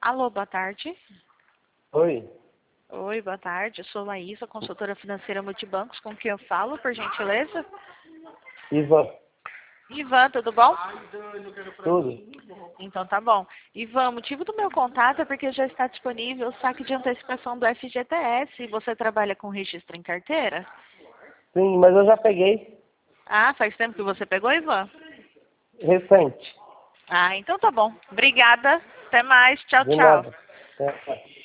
Alô, boa tarde. Oi, Oi, boa tarde. Eu sou Laísa, consultora financeira Multibancos. Com quem eu falo, por gentileza? Ivan, Ivan, tudo bom? tudo? Então tá bom. Ivan, o motivo do meu contato é porque já está disponível o saque de antecipação do FGTS. Você trabalha com registro em carteira? Sim, mas eu já peguei Ah, faz tempo que você pegou, Ivan? recente. Ah, então tá bom. Obrigada. Até mais. Tchau, De tchau. nada. Até mais.